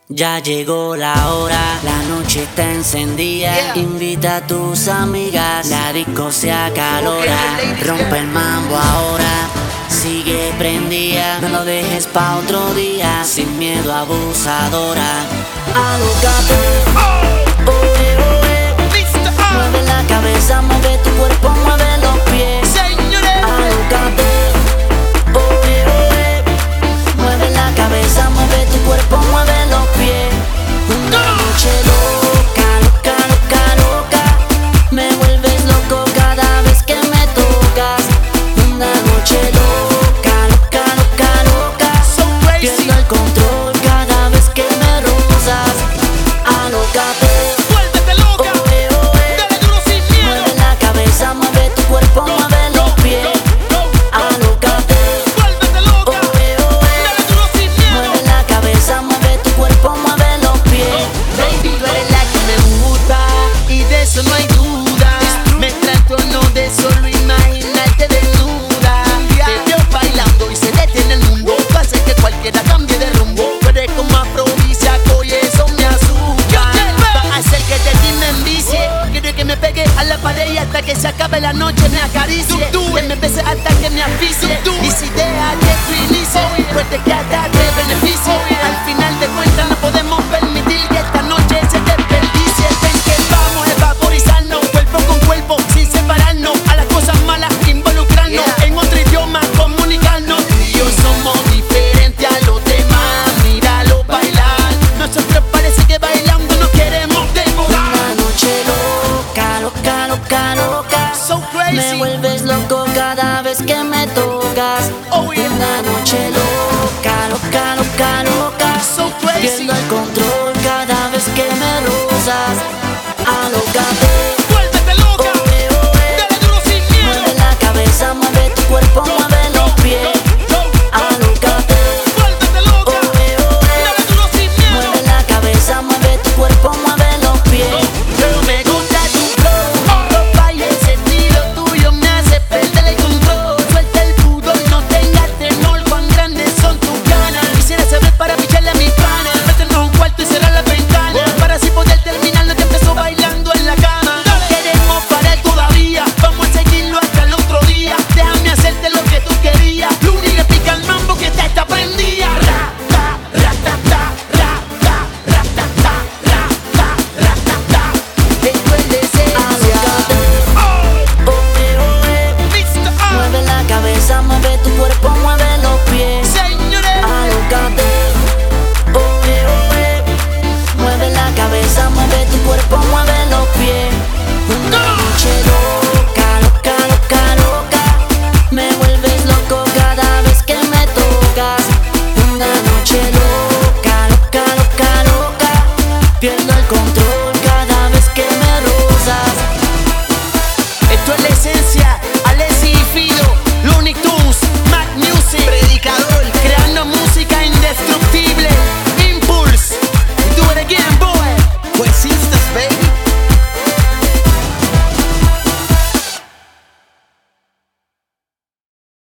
Ya llegó la hora, la noche está encendida. Invita a tus amigas, la disco se acalora. Rompe el mambo ahora, sigue prendida. No lo dejes pa' otro día, sin miedo abusadora. Alócate, oe, oe. Mueve la cabeza, mueve tu cuerpo, mueve los pies. Alócate, oe, oe. Mueve la cabeza, mueve tu cuerpo, mueve los pies. Una noche loca, loca, loca, loca. Me vuelves loco cada vez que me tocas. Una noche loca, loca, loca, loca. Pierdo el control cada vez que me rozas. Alócate, Vuélvete loca, oe, oe. dale duro sin miedo. Mueve la cabeza, mueve tu cuerpo, mueve los pies. Alócate, Vuélvete loca, oe, oe. dale duro sin miedo. Mueve la cabeza, mueve tu cuerpo, mueve los pies. Baby, tú eres la que me gusta y de eso no hay duda. Me trato no de solo imaginarte desnuda. Te veo bailando y se detiene el mundo. Tú haces que cualquiera cambie de rumbo. Tú eres como afrodisíaco y eso me asusta. Va a hacer que de ti me envicie. Quiero que me pegue a la pared y hasta que se acabe la noche me acaricie. Que me bese hasta que me asfixie.